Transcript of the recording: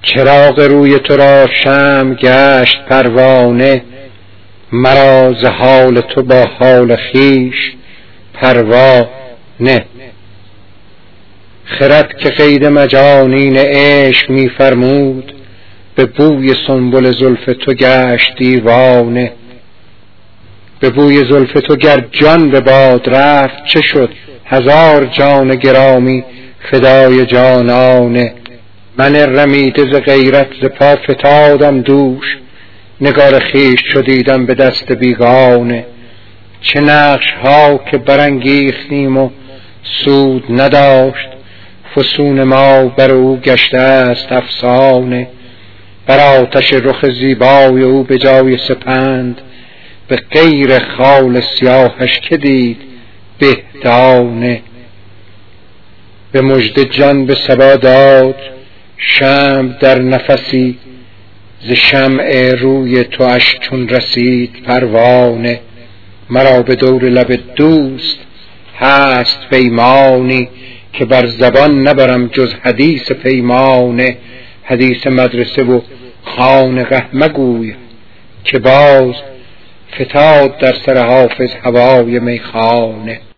چراغ روی تو را شمع گشت پروانه، مرا ز حال تو با حال خویش پروا نه. خرد که قید مجانین عشق می فرمود، به بوی سنبل زلف تو گشت دیوانه. به بوی زلف تو گر جان به باد رفت، چه شد؟ هزار جان گرامی فدای جانانه. من رمیده ز غیرت ز پا فتادم دوش، نگار خویش چو دیدم به دست بیگانه. چه نقش ها که برانگیختیم و سود نداشت، فسون ما بر او گشته است افسانه. بر آتش رخ زیبای او به جای سپند، به غیر خال سیاهش که دید به دانه. به مژده جان به صبا داد شمع در نفسی، ز شمع روی تواش چون رسید پروانه. مرا به دور لب دوست هست پیمانی، که بر زبان نبرم جز حدیث پیمانه. حدیث مدرسه و خانقه مگوی، که باز فتاد در سر حافظ هوای میخانه.